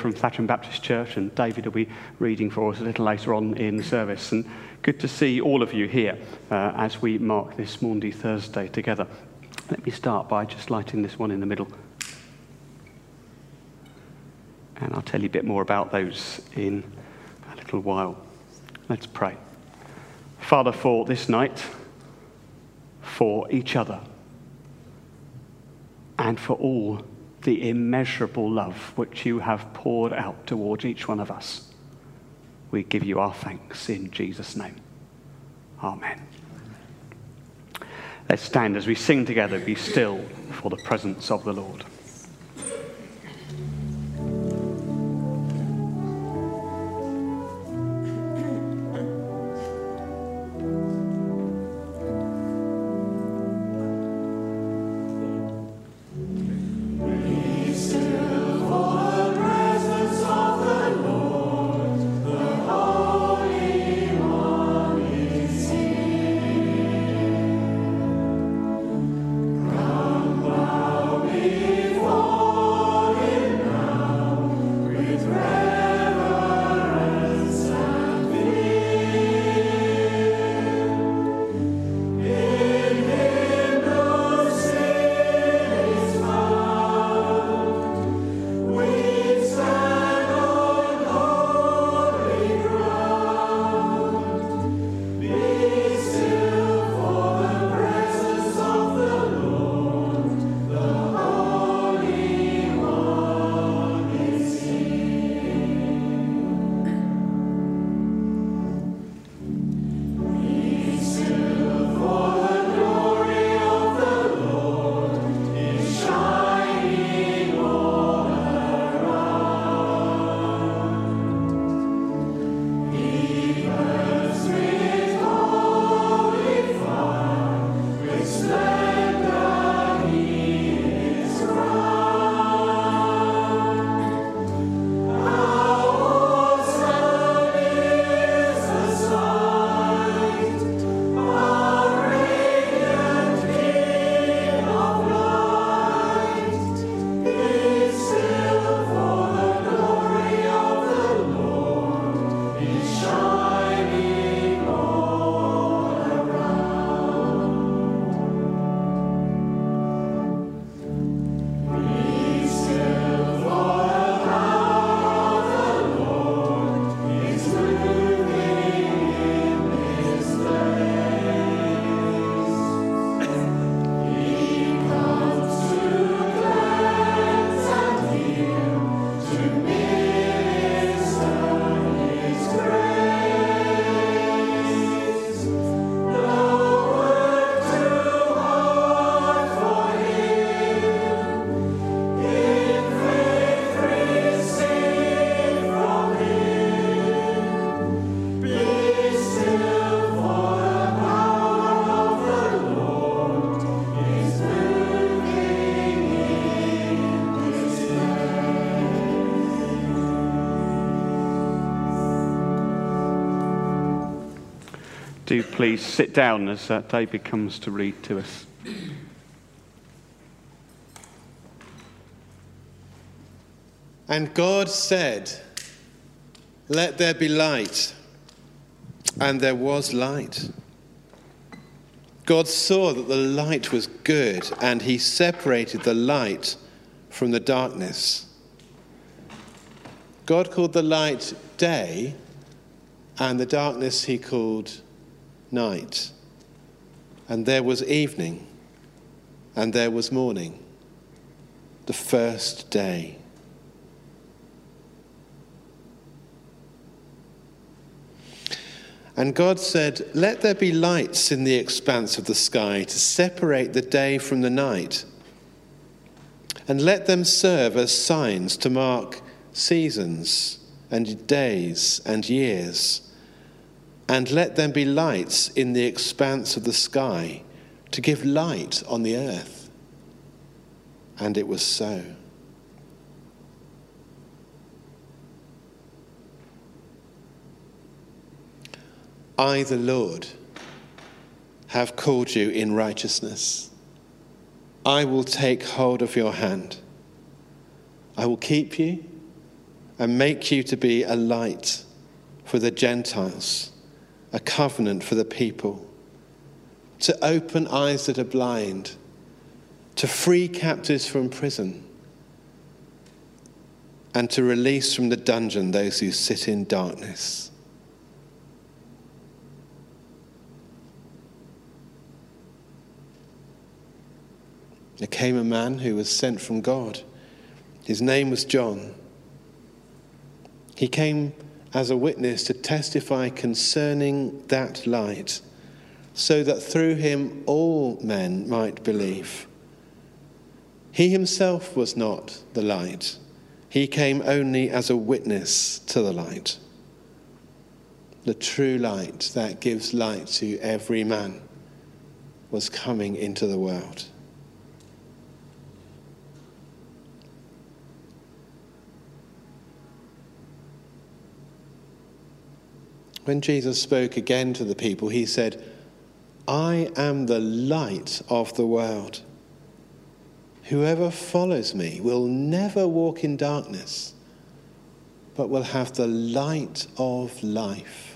from Thatcham Baptist Church, and David will be reading for us a little later on in the service. And good to see all of you here as we mark this Maundy Thursday together. Let me start by just lighting this one in the middle. And I'll tell you a bit more about those in a little while. Let's pray. Father, for this night, for each other, and for all the immeasurable love which you have poured out towards each one of us, we give you our thanks in Jesus' name. Amen. Let's stand as we sing together, Be Still for the Presence of the Lord. Do please sit down as David comes to read to us. And God said, "Let there be light," and there was light. God saw that the light was good, and he separated the light from the darkness. God called the light day, and the darkness he called night. And there was evening, and there was morning, the first day. And God said, "Let there be lights in the expanse of the sky to separate the day from the night, and let them serve as signs to mark seasons and days and years. And let them be lights in the expanse of the sky to give light on the earth." And it was so. I, the Lord, have called you in righteousness. I will take hold of your hand. I will keep you and make you to be a light for the Gentiles, a covenant for the people, to open eyes that are blind, to free captives from prison, and to release from the dungeon those who sit in darkness. There came a man who was sent from God. His name was John. He came as a witness to testify concerning that light, so that through him all men might believe. He himself was not the light. He came only as a witness to the light. The true light that gives light to every man was coming into the world. When Jesus spoke again to the people, he said, "I am the light of the world. Whoever follows me will never walk in darkness, but will have the light of life."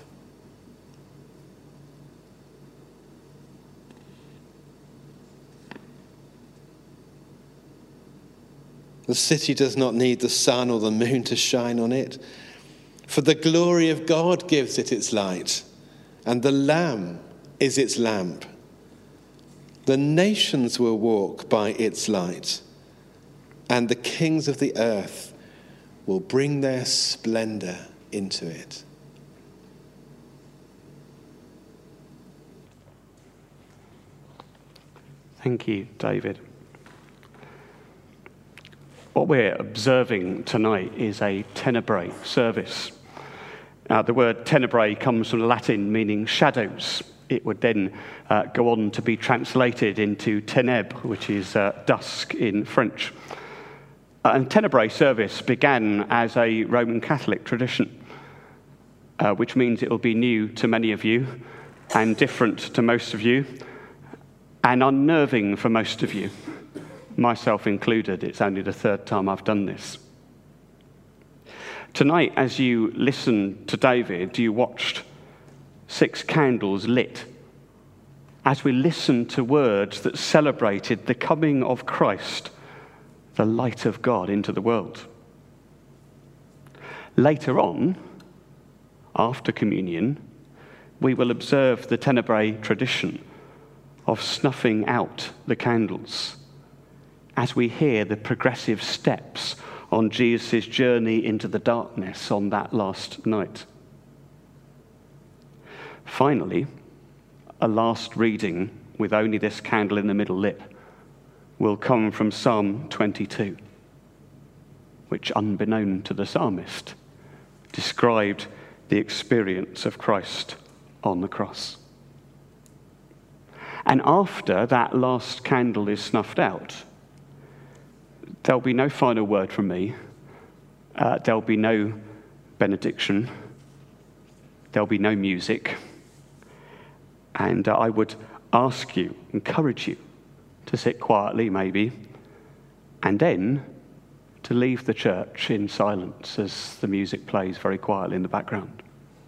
The city does not need the sun or the moon to shine on it, for the glory of God gives it its light, and the Lamb is its lamp. The nations will walk by its light, and the kings of the earth will bring their splendor into it. Thank you, David. What we're observing tonight is a tenebrae service. The word tenebrae comes from the Latin meaning shadows. It would then go on to be translated into ténèbres, which is dusk in French. And tenebrae service began as a Roman Catholic tradition, which means it will be new to many of you and different to most of you and unnerving for most of you, myself included. It's only the third time I've done this. Tonight, as you listened to David, you watched 6 candles lit as we listened to words that celebrated the coming of Christ, the light of God, into the world. Later on, after communion, we will observe the tenebrae tradition of snuffing out the candles as we hear the progressive steps on Jesus' journey into the darkness on that last night. Finally, a last reading with only this candle in the middle lit will come from Psalm 22, which, unbeknown to the psalmist, described the experience of Christ on the cross. And after that last candle is snuffed out, there'll be no final word from me. There'll be no benediction. There'll be no music. And I would ask you, encourage you, to sit quietly maybe, and then to leave the church in silence as the music plays very quietly in the background.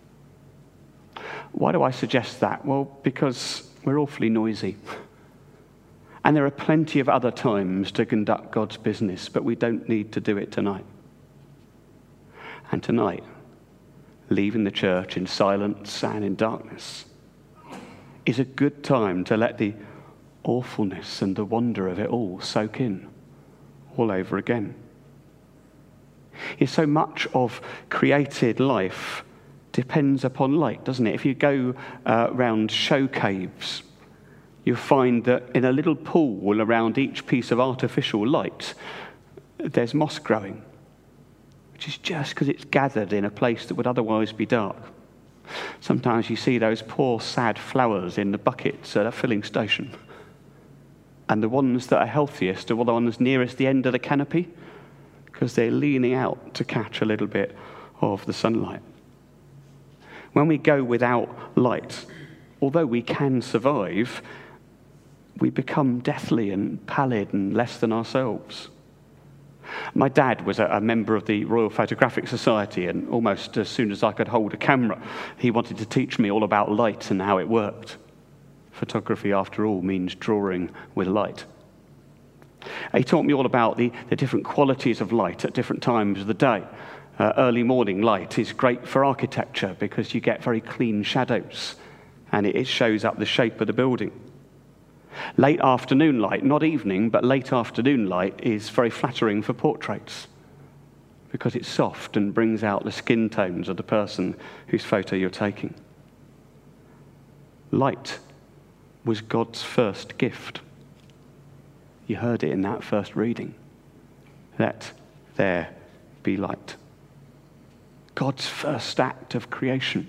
Why do I suggest that? Well, because we're awfully noisy. And there are plenty of other times to conduct God's business, but we don't need to do it tonight. And tonight, leaving the church in silence and in darkness is a good time to let the awfulness and the wonder of it all soak in all over again. So much of created life depends upon light, doesn't it? If you go round show caves, you'll find that in a little pool around each piece of artificial light, there's moss growing, which is just because it's gathered in a place that would otherwise be dark. Sometimes you see those poor, sad flowers in the buckets at a filling station. And the ones that are healthiest are the ones nearest the end of the canopy, because they're leaning out to catch a little bit of the sunlight. When we go without light, although we can survive, we become deathly and pallid and less than ourselves. My dad was a member of the Royal Photographic Society, and almost as soon as I could hold a camera, he wanted to teach me all about light and how it worked. Photography, after all, means drawing with light. He taught me all about the different qualities of light at different times of the day. Early morning light is great for architecture because you get very clean shadows, and it shows up the shape of the building. Late afternoon light, not evening, but late afternoon light is very flattering for portraits because it's soft and brings out the skin tones of the person whose photo you're taking. Light was God's first gift. You heard it in that first reading. Let there be light. God's first act of creation.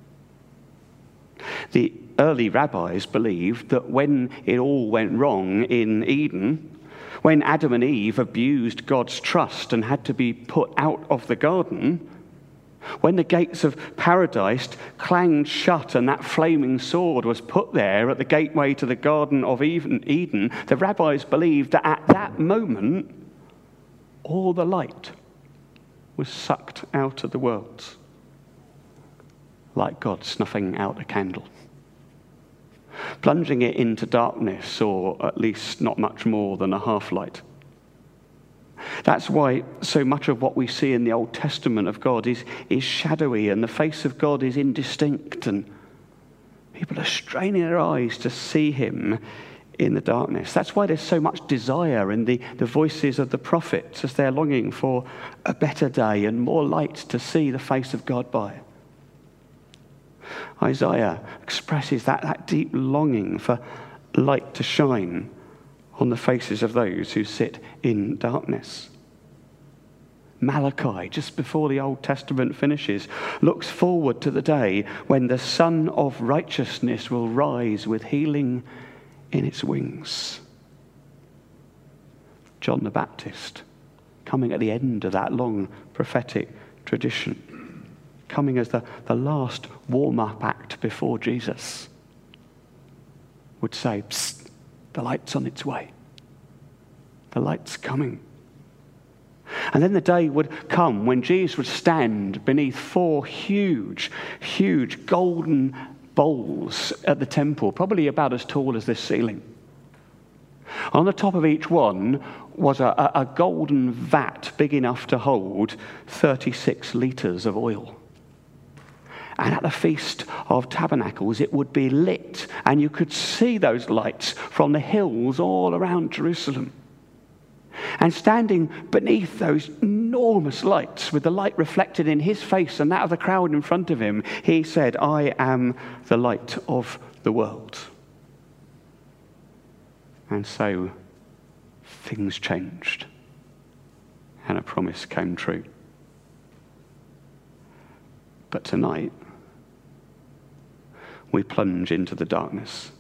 The early rabbis believed that when it all went wrong in Eden, when Adam and Eve abused God's trust and had to be put out of the garden, when the gates of paradise clanged shut and that flaming sword was put there at the gateway to the Garden of Eden, the rabbis believed that at that moment, all the light was sucked out of the world, like God snuffing out a candle, plunging it into darkness, or at least not much more than a half-light. That's why so much of what we see in the Old Testament of God is shadowy, and the face of God is indistinct, and people are straining their eyes to see him in the darkness. That's why there's so much desire in the voices of the prophets as they're longing for a better day and more light to see the face of God by. Isaiah expresses that deep longing for light to shine on the faces of those who sit in darkness. Malachi, just before the Old Testament finishes, looks forward to the day when the Sun of Righteousness will rise with healing in its wings. John the Baptist, coming at the end of that long prophetic tradition, coming as the last warm-up act before Jesus, would say, "Psst, the light's on its way. The light's coming." And then the day would come when Jesus would stand beneath 4 huge, huge golden bowls at the temple, probably about as tall as this ceiling. On the top of each one was a golden vat big enough to hold 36 litres of oil. And at the Feast of Tabernacles, it would be lit, and you could see those lights from the hills all around Jerusalem. And standing beneath those enormous lights, with the light reflected in his face and that of the crowd in front of him, he said, "I am the light of the world." And so things changed, and a promise came true. But tonight, we plunge into the darkness.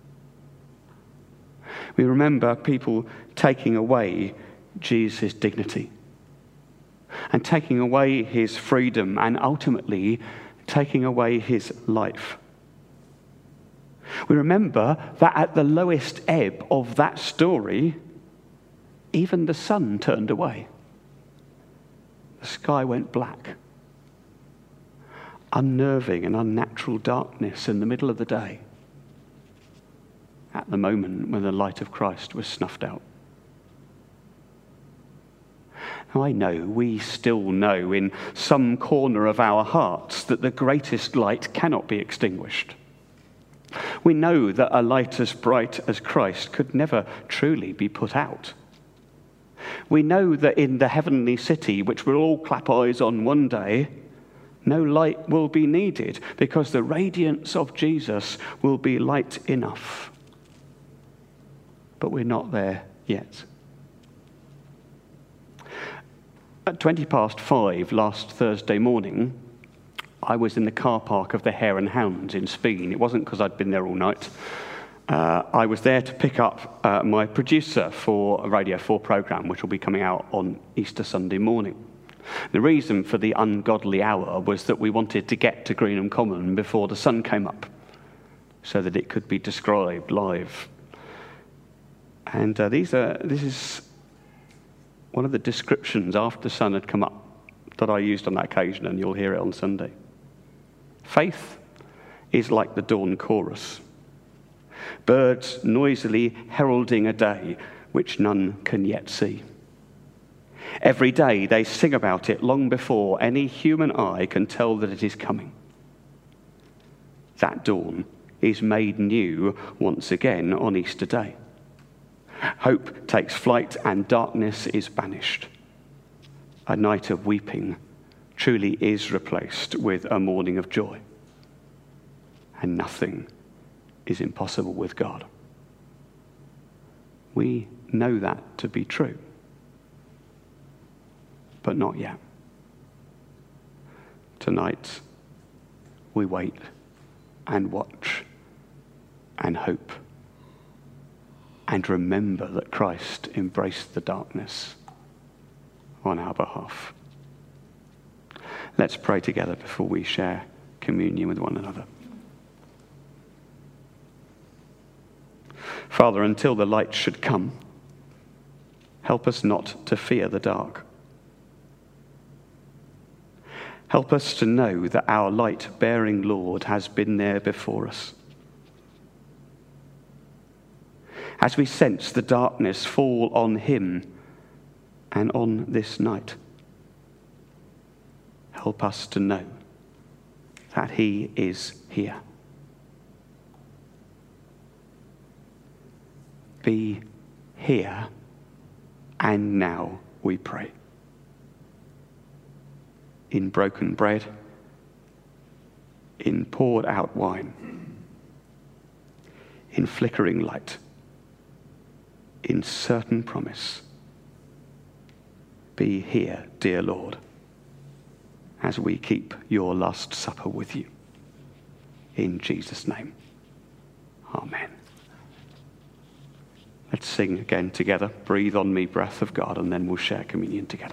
We remember people taking away Jesus' dignity and taking away his freedom and ultimately taking away his life. We remember that at the lowest ebb of that story, even the sun turned away. The sky went black. Unnerving and unnatural darkness in the middle of the day, at the moment when the light of Christ was snuffed out. Now, I know, we still know in some corner of our hearts that the greatest light cannot be extinguished. We know that a light as bright as Christ could never truly be put out. We know that in the heavenly city, which we'll all clap eyes on one day, no light will be needed because the radiance of Jesus will be light enough. But we're not there yet. At 5:20 last Thursday morning, I was in the car park of the Hare and Hounds in Speen. It wasn't because I'd been there all night. I was there to pick up my producer for a Radio 4 programme, which will be coming out on Easter Sunday morning. The reason for the ungodly hour was that we wanted to get to Greenham Common before the sun came up, so that it could be described live. And this is one of the descriptions after the sun had come up that I used on that occasion, and you'll hear it on Sunday. Faith is like the dawn chorus, birds noisily heralding a day which none can yet see. Every day they sing about it long before any human eye can tell that it is coming. That dawn is made new once again on Easter Day. Hope takes flight and darkness is banished. A night of weeping truly is replaced with a morning of joy. And nothing is impossible with God. We know that to be true, but not yet. Tonight, we wait and watch and hope and remember that Christ embraced the darkness on our behalf. Let's pray together before we share communion with one another. Father, until the light should come, help us not to fear the dark. Help us to know that our light-bearing Lord has been there before us. As we sense the darkness fall on him and on this night, help us to know that he is here. Be here and now, we pray. In broken bread, in poured out wine, in flickering light, in certain promise. Be here, dear Lord, as we keep your Last Supper with you. In Jesus' name, amen. Let's sing again together. Breathe on me, breath of God, and then we'll share communion together.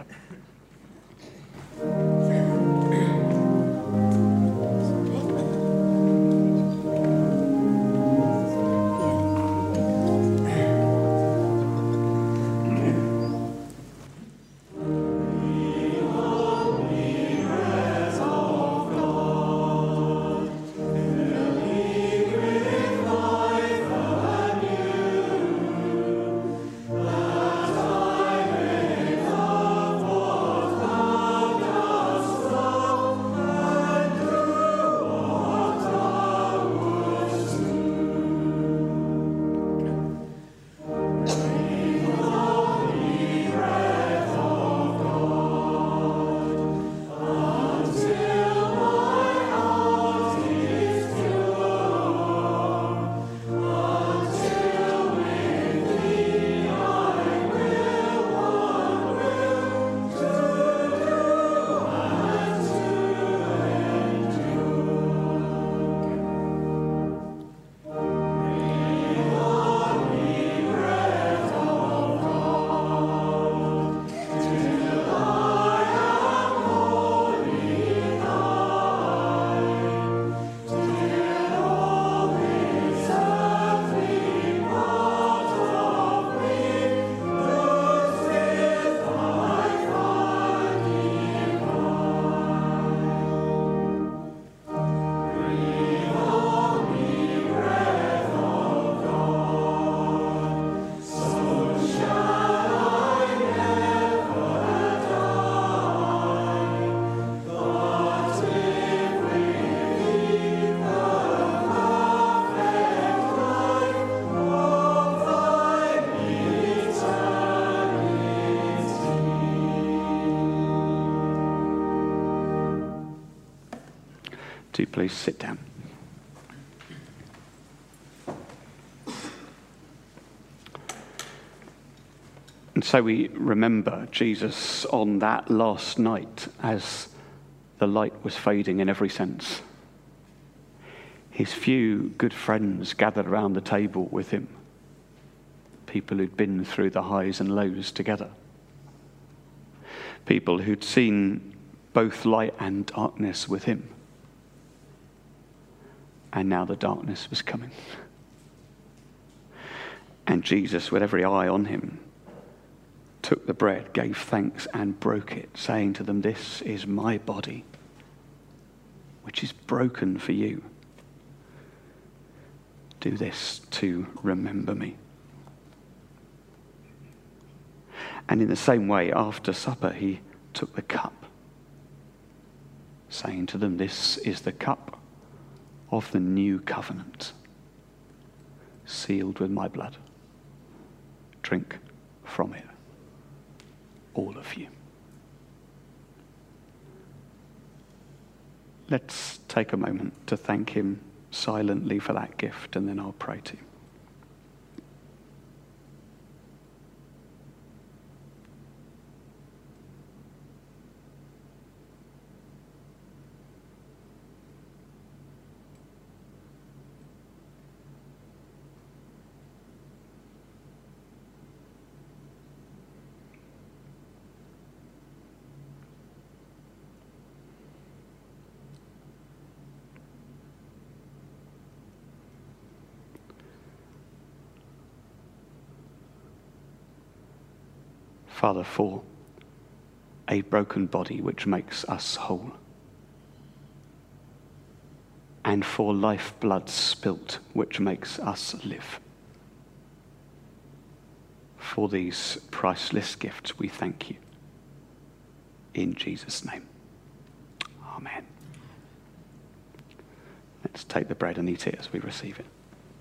Do please sit down. And so we remember Jesus on that last night as the light was fading in every sense. His few good friends gathered around the table with him, people who'd been through the highs and lows together, people who'd seen both light and darkness with him. And now the darkness was coming. And Jesus, with every eye on him, took took the bread, gave thanks, and broke it, saying to them, "This is my body, which is broken for you. Do this to remember me." And in the same way, after supper, he took the cup, saying to them, "This is the cup of the new covenant, sealed with my blood. Drink from it, all of you." Let's take a moment to thank him silently for that gift, and then I'll pray to you. Father, for a broken body which makes us whole, and for life blood spilt which makes us live. For these priceless gifts we thank you. In Jesus' name. Amen. Let's take the bread and eat it as we receive it.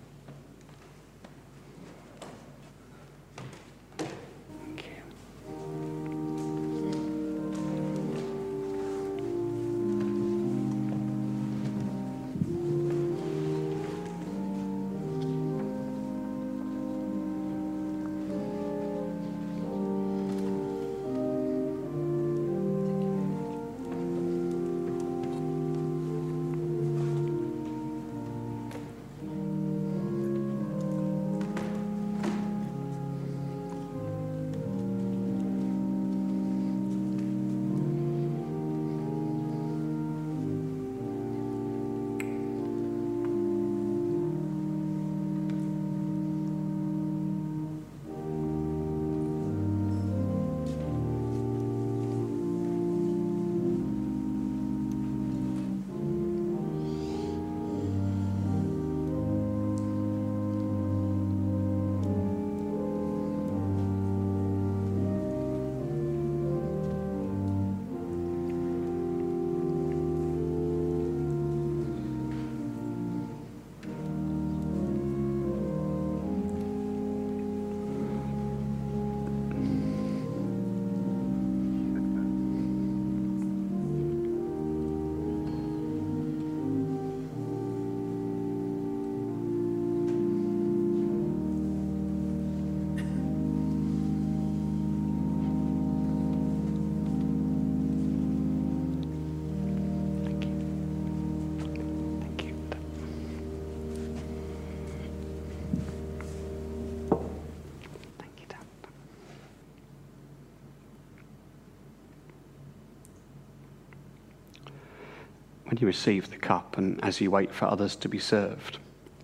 When you receive the cup and as you wait for others to be served,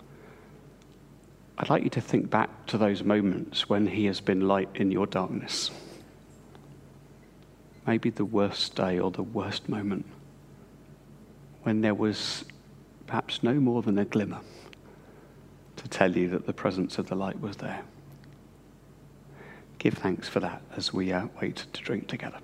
I'd like you to think back to those moments when he has been light in your darkness. Maybe the worst day or the worst moment, when there was perhaps no more than a glimmer to tell you that the presence of the light was there. Give thanks for that as we wait to drink together.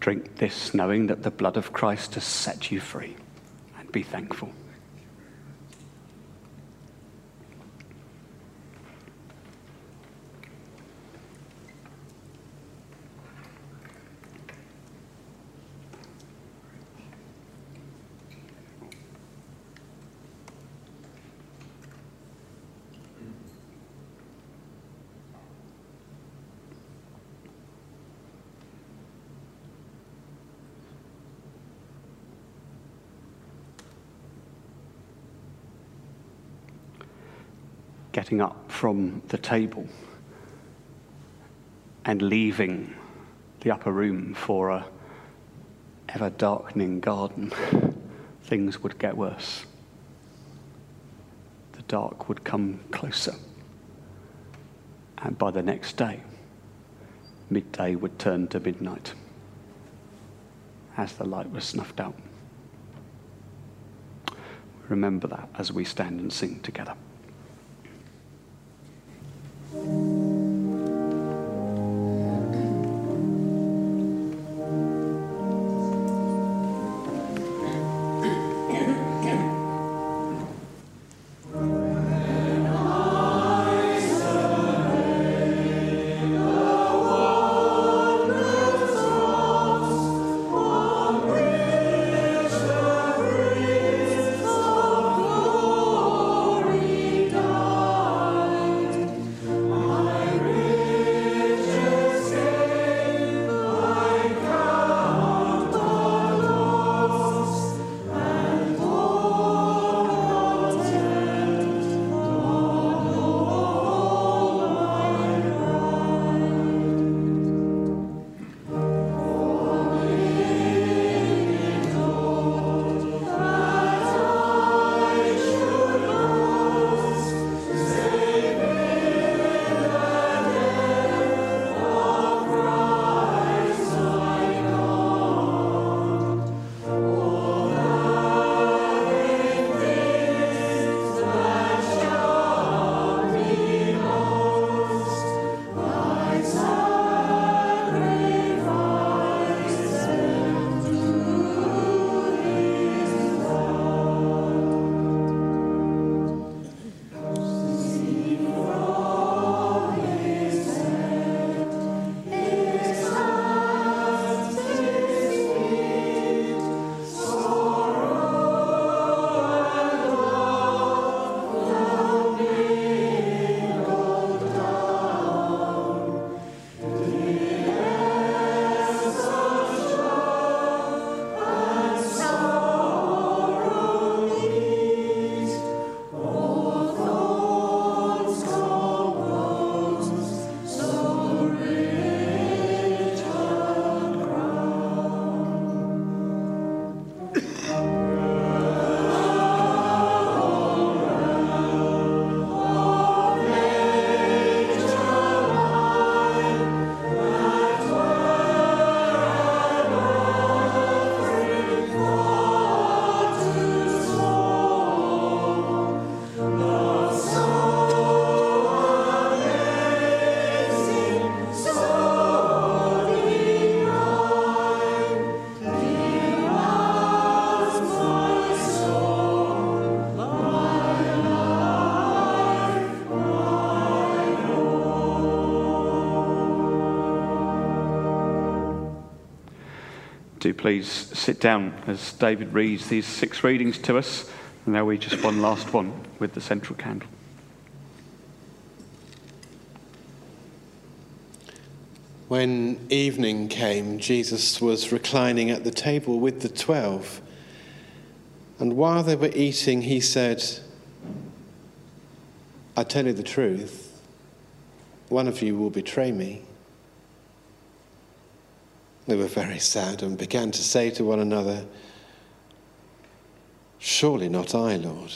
Drink this knowing that the blood of Christ has set you free, and be thankful. Getting up from the table and leaving the upper room for a ever-darkening garden, things would get worse. The dark would come closer. And by the next day, midday would turn to midnight as the light was snuffed out. Remember that as we stand and sing together. Do please sit down as David reads these 6 readings to us, and now we just one last one with the central candle. When evening came, Jesus was reclining at the table with the 12. And while they were eating, he said, "I tell you the truth, one of you will betray me." They were very sad and began to say to one another, "Surely not I, Lord."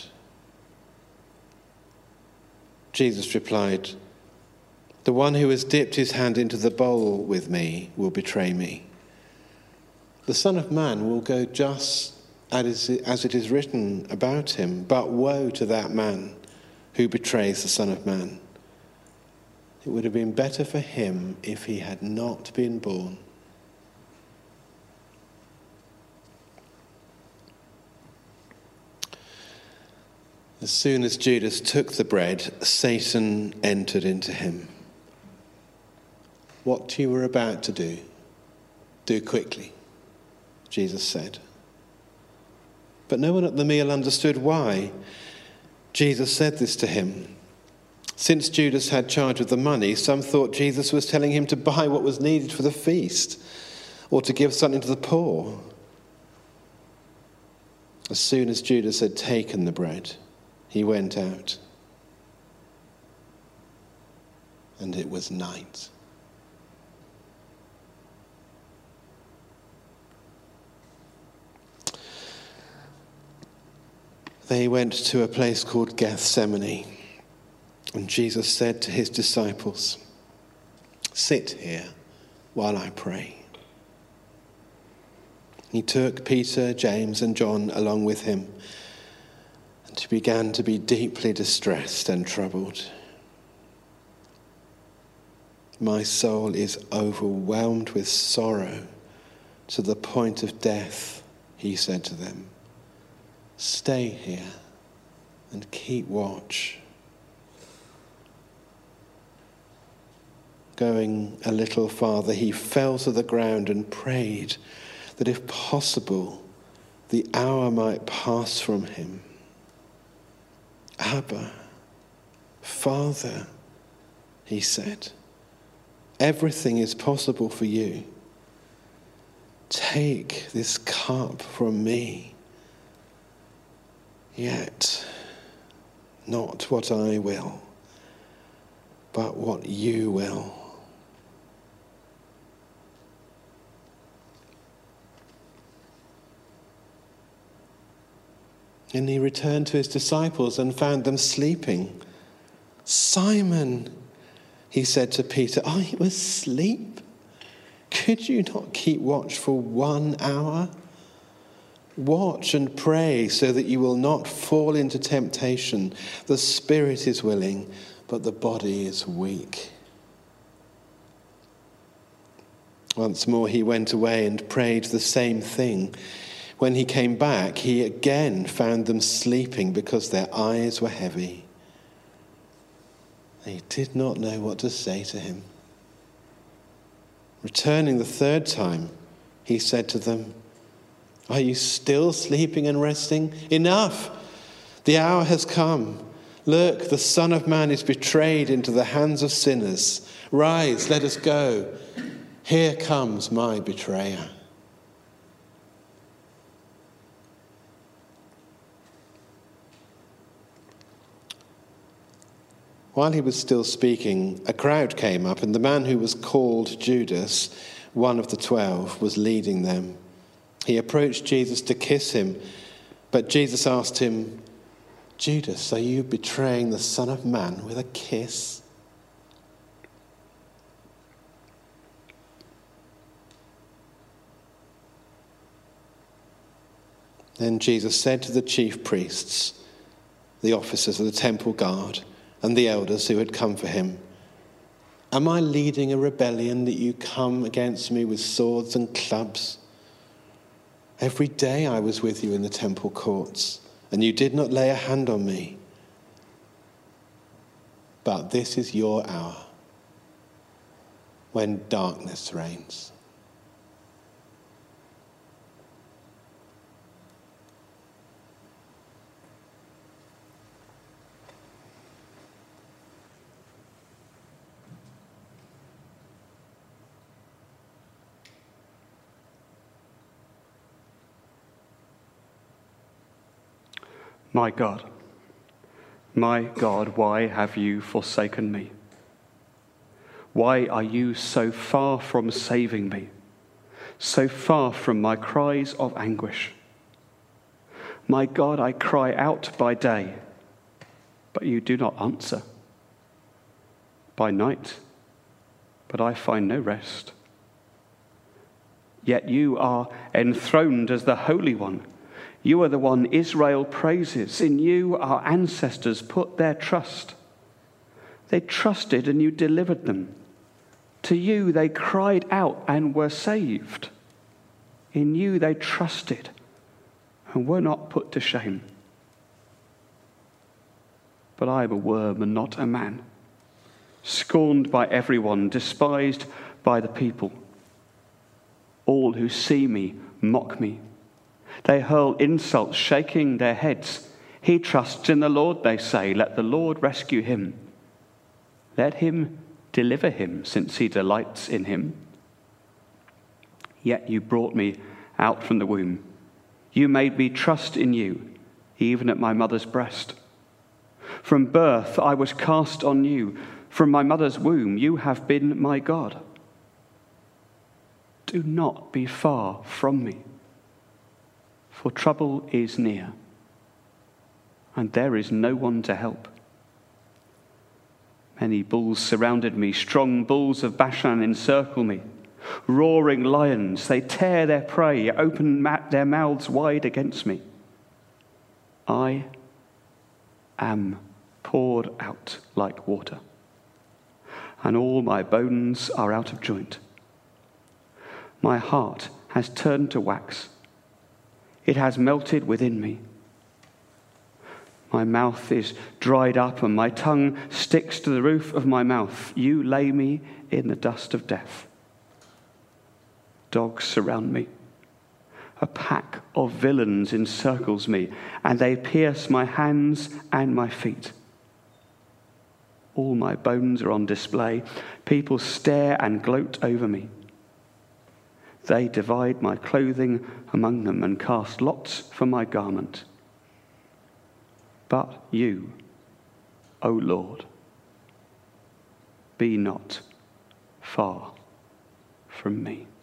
Jesus replied, "The one who has dipped his hand into the bowl with me will betray me. The Son of Man will go just as it is written about him, but woe to that man who betrays the Son of Man. It would have been better for him if he had not been born." As soon as Judas took the bread, Satan entered into him. What you were about to do quickly, Jesus said. But no one at the meal understood why Jesus said this to him. Since Judas had charge of the money, some thought Jesus was telling him to buy what was needed for the feast or to give something to the poor. As soon as Judas had taken the bread, he went out, and it was night. They went to a place called Gethsemane, and Jesus said to his disciples, "Sit here while I pray." He took Peter, James, and John along with him, and he began to be deeply distressed and troubled. "My soul is overwhelmed with sorrow to the point of death," he said to them. "Stay here and keep watch." Going a little farther, he fell to the ground and prayed that if possible, the hour might pass from him. "Abba, Father," he said, "everything is possible for you. Take this cup from me. Yet, not what I will, but what you will." And he returned to his disciples and found them sleeping. "Simon," he said to Peter, "are you asleep? Could you not keep watch for 1 hour? Watch and pray so that you will not fall into temptation. The spirit is willing, but the body is weak." Once more he went away and prayed the same thing. When he came back, he again found them sleeping because their eyes were heavy. They did not know what to say to him. Returning the third time, he said to them, "Are you still sleeping and resting? Enough! The hour has come. Look, the Son of Man is betrayed into the hands of sinners. Rise, let us go. Here comes my betrayer." While he was still speaking, a crowd came up, and the man who was called Judas, one of the 12, was leading them. He approached Jesus to kiss him, but Jesus asked him, "Judas, are you betraying the Son of Man with a kiss?" Then Jesus said to the chief priests, the officers of the temple guard, and the elders who had come for him, "Am I leading a rebellion that you come against me with swords and clubs? Every day I was with you in the temple courts, and you did not lay a hand on me. But this is your hour, when darkness reigns." My God, why have you forsaken me? Why are you so far from saving me, so far from my cries of anguish? My God, I cry out by day, but you do not answer. By night, but I find no rest. Yet you are enthroned as the Holy One. You are the one Israel praises. In you our ancestors put their trust. They trusted and you delivered them. To you they cried out and were saved. In you they trusted and were not put to shame. but I am a worm and not a man, scorned by everyone, despised by the people. All who see me mock me. They hurl insults, shaking their heads. He trusts in the Lord, they say. Let the Lord rescue him. Let him deliver him, since he delights in him. Yet you brought me out from the womb. You made me trust in you, even at my mother's breast. From birth I was cast on you. From my mother's womb you have been my God. Do not be far from me, for trouble is near, and there is no one to help. Many bulls surrounded me, strong bulls of Bashan encircle me. Roaring lions, they tear their prey, open their mouths wide against me. I am poured out like water, and all my bones are out of joint. My heart has turned to wax. It has melted within me. My mouth is dried up, and my tongue sticks to the roof of my mouth. You lay me in the dust of death. Dogs surround me. A pack of villains encircles me, and they pierce my hands and my feet. All my bones are on display. People stare and gloat over me. They divide my clothing among them and cast lots for my garment. But you, O Lord, be not far from me.